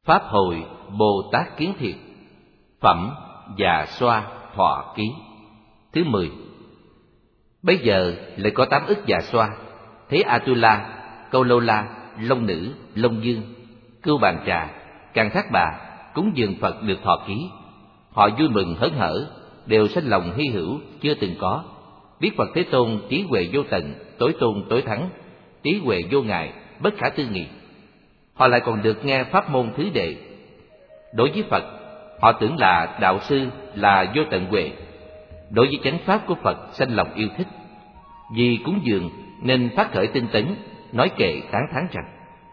Pháp Hội Bồ Tát Kiến Thiệt. Phẩm Già Xoa Thọ Ký. Thứ 10. Bây giờ lại có 8 ức già xoa: Thế Atula, Câu Lô La, Long Nữ, Long Dương, Cưu Bàn Trà, Càng Thác Bà cúng dường Phật được thọ ký. Họ vui mừng hớn hở, đều sanh lòng hy hữu chưa từng có, biết Phật Thế Tôn trí huệ vô tận, tối tôn tối thắng, trí huệ vô ngại, bất khả tư nghị. Họ lại còn được nghe pháp môn thứ đệ. Đối với Phật, họ tưởng là đạo sư, là vô tận huệ. Đối với chánh pháp của Phật sanh lòng yêu thích. Vì cúng dường nên phát khởi tinh tấn, nói kệ tán thán rằng: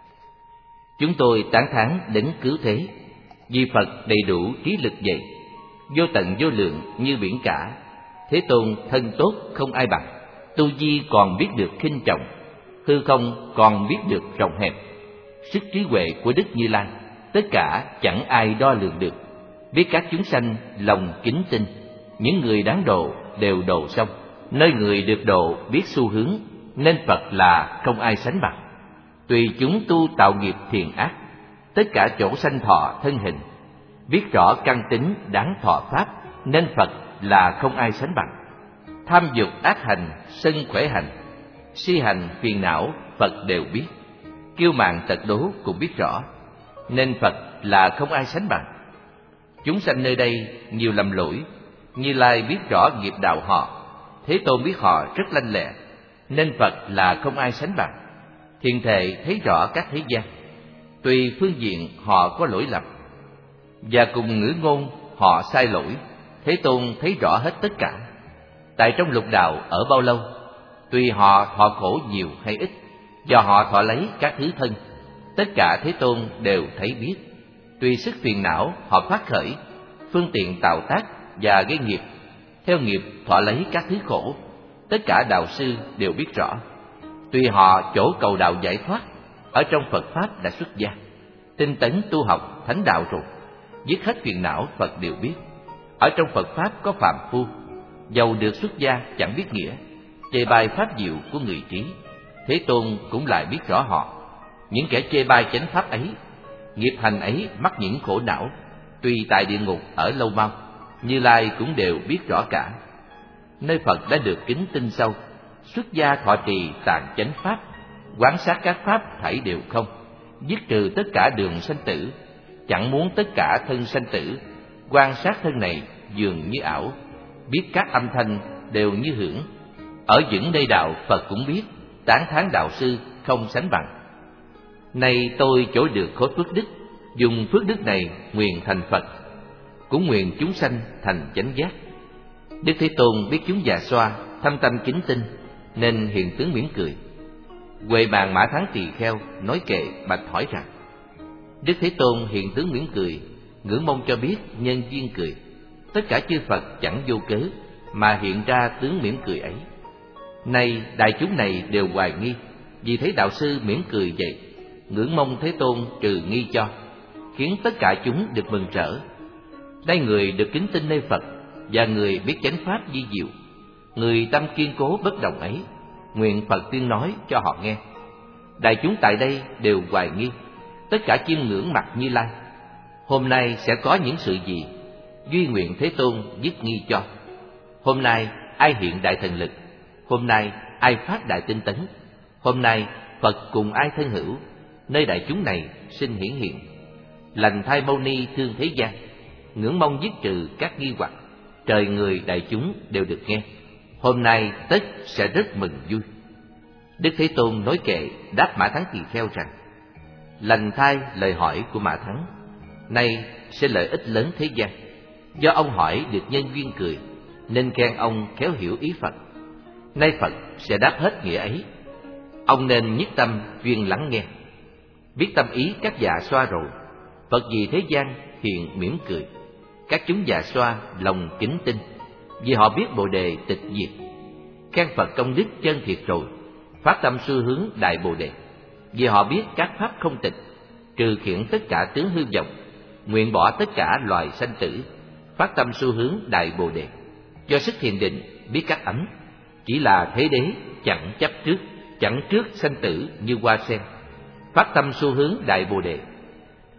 chúng tôi tán thán đến cứu thế, vì Phật đầy đủ trí lực vậy, vô tận vô lượng như biển cả. Thế Tôn thân tốt không ai bằng, tu vi còn biết được khinh trọng, hư không còn biết được rộng hẹp. Sức trí huệ của Đức Như Lai tất cả chẳng ai đo lường được. Biết các chúng sanh lòng kính tin, những người đáng độ đều độ xong. Nơi người được độ biết xu hướng, nên Phật là không ai sánh bằng. Tùy chúng tu tạo nghiệp thiện ác, tất cả chỗ sanh thọ thân hình. Biết rõ căn tính đáng thọ pháp, nên Phật là không ai sánh bằng. Tham dục ác hành, sân khỏe hành, si hành phiền não, Phật đều biết. Kiêu mạn tật đố cũng biết rõ, nên Phật là không ai sánh bằng. Chúng sanh nơi đây nhiều lầm lỗi, Như Lai biết rõ nghiệp đạo họ, Thế Tôn biết họ rất lanh lẹ, nên Phật là không ai sánh bằng. Thiền Thệ thấy rõ các thế gian, tùy phương diện họ có lỗi lầm, và cùng ngữ ngôn họ sai lỗi, Thế Tôn thấy rõ hết tất cả. Tại trong lục đạo ở bao lâu, tùy họ thọ khổ nhiều hay ít, do họ thọ lấy các thứ thân, tất cả Thế Tôn đều thấy biết. Tùy sức phiền não họ phát khởi, phương tiện tạo tác và gây nghiệp, theo nghiệp thọ lấy các thứ khổ, tất cả đạo sư đều biết rõ. Tùy họ chỗ cầu đạo giải thoát, ở trong Phật Pháp đã xuất gia, tinh tấn tu học thánh đạo rồi, dứt hết phiền não Phật đều biết. Ở trong Phật Pháp có phàm phu, dầu được xuất gia chẳng biết nghĩa, chê bai pháp diệu của người trí, Thế Tôn cũng lại biết rõ họ. Những kẻ chê bai chánh pháp ấy, nghiệp hành ấy mắc những khổ não, tùy tại địa ngục ở lâu mau, Như Lai cũng đều biết rõ cả. Nơi Phật đã được kính tin sâu, xuất gia thọ trì tạng chánh pháp, quán sát các pháp thảy đều không, dứt trừ tất cả đường sanh tử, chẳng muốn tất cả thân sanh tử, quan sát thân này dường như ảo, biết các âm thanh đều như hưởng. Ở những nơi đạo Phật cũng biết, tán thán đạo sư không sánh bằng. Nay tôi chỗ được khối phước đức, dùng phước đức này nguyện thành Phật, cũng nguyện chúng sanh thành chánh giác. Đức Thế Tôn biết chúng già xoa thâm tâm kính tinh, nên hiện tướng mỉm cười. Huệ Bàn Mã Thắng Tỳ Kheo nói kệ bạch hỏi rằng: Đức Thế Tôn hiện tướng mỉm cười, ngưỡng mong cho biết nhân duyên cười. Tất cả chư Phật chẳng vô cớ mà hiện ra tướng mỉm cười ấy. Nay đại chúng này đều hoài nghi, vì thấy đạo sư mỉm cười vậy, ngưỡng mong Thế Tôn trừ nghi cho, khiến tất cả chúng được mừng rỡ. Đây người được kính tin nơi Phật, và người biết chánh pháp vi diệu, người tâm kiên cố bất động ấy, nguyện Phật tuyên nói cho họ nghe. Đại chúng tại đây đều hoài nghi, tất cả chiêm ngưỡng mặt Như Lai. Hôm nay sẽ có những sự gì, duy nguyện Thế Tôn dứt nghi cho. Hôm nay ai hiện đại thần lực, hôm nay ai phát đại tinh tấn, hôm nay Phật cùng ai thân hữu, nơi đại chúng này xin hiển hiện. Lành thai Mâu Ni thương thế gian, ngưỡng mong dứt trừ các nghi hoặc, trời người đại chúng đều được nghe. Hôm nay tất sẽ rất mừng vui. Đức Thế Tôn nói kệ đáp Mã Thắng Tỳ Kheo rằng: Lành thai lời hỏi của Mã Thắng, nay sẽ lợi ích lớn thế gian. Do ông hỏi được nhân duyên cười, nên khen ông khéo hiểu ý Phật. Nay Phật sẽ đáp hết nghĩa ấy, ông nên nhất tâm chuyên lắng nghe. Biết tâm ý các già xoa rồi, Phật vì thế gian hiện mỉm cười. Các chúng già xoa lòng kính tinh, vì họ biết Bồ Đề tịch diệt. Khen Phật công đức chân thiệt rồi, phát tâm xu hướng đại Bồ Đề. Vì họ biết các pháp không tịch, trừ khiển tất cả tướng hư vọng, nguyện bỏ tất cả loài sanh tử, phát tâm xu hướng đại Bồ Đề. Do sức thiền định biết các ấm, chỉ là thế đế chẳng chấp trước, chẳng trước sanh tử như hoa sen, phát tâm xu hướng đại Bồ Đề.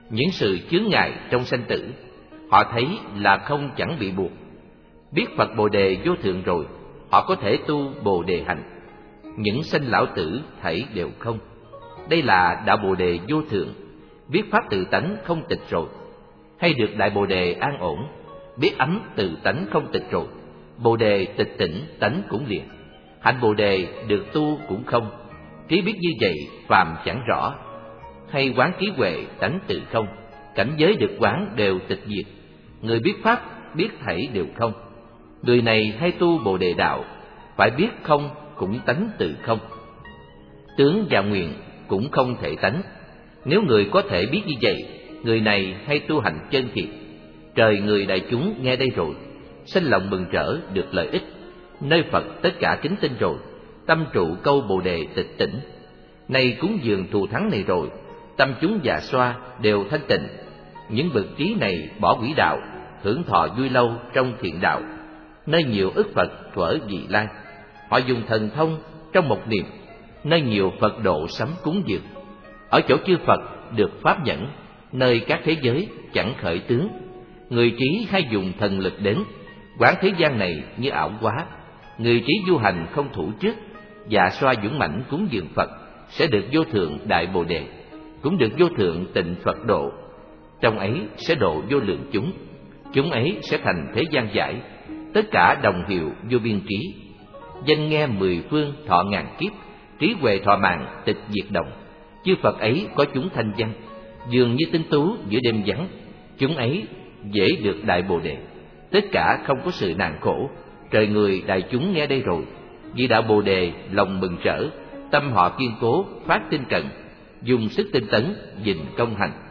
những sự chướng ngại trong sanh tử, họ thấy là không chẳng bị buộc. Biết Phật Bồ Đề vô thượng rồi, họ có thể tu Bồ Đề hạnh. Những sanh lão tử thảy đều không. Đây là đạo Bồ Đề vô thượng. Biết pháp tự tánh không tịch rồi, hay được đại Bồ Đề an ổn. Biết ấm tự tánh không tịch rồi, Bồ Đề tịch tỉnh tánh cũng liền. Hạnh Bồ Đề được tu cũng không. Trí biết như vậy phàm chẳng rõ. Hay quán trí huệ tánh tự không, cảnh giới được quán đều tịch diệt. Người biết pháp biết thảy đều không. Người này hay tu Bồ Đề đạo, phải biết không cũng tánh tự không. Tướng và nguyện cũng không thể tánh. Nếu người có thể biết như vậy, người này hay tu hành chân thiệt. Trời người đại chúng nghe đây rồi, sanh lòng mừng rỡ được lợi ích. Nơi Phật tất cả kính tin rồi, tâm trụ câu Bồ Đề tịch tỉnh. Này cúng dường thù thắng này rồi, tâm chúng già xoa đều thanh tịnh. Những bậc trí này bỏ quỷ đạo, hưởng thọ vui lâu trong thiện đạo. Nơi nhiều ức Phật thuở vị lai, họ dùng thần thông trong một niệm. Nơi nhiều Phật độ sắm cúng dường, ở chỗ chư Phật được pháp nhẫn. Nơi các thế giới chẳng khởi tướng, người trí hay dùng thần lực đến. Quán thế gian này như ảo quá, người trí du hành không thủ trước. Dạ xoa dũng mãnh cúng dường Phật, sẽ được vô thượng đại Bồ Đề, cũng được vô thượng tịnh Phật độ. Trong ấy sẽ độ vô lượng chúng, chúng ấy sẽ thành thế gian giải. Tất cả đồng hiệu vô biên trí, danh nghe mười phương thọ ngàn kiếp. Trí huệ thọ mạng tịch diệt đồng, chư Phật ấy có chúng thanh văn, dường như tinh tú giữa đêm vắng. Chúng ấy dễ được đại Bồ Đề, tất cả không có sự nạn khổ. Trời người đại chúng nghe đây rồi, vì đạo Bồ Đề lòng mừng rỡ, tâm họ kiên cố phát tinh cận, dùng sức tinh tấn dình công hành.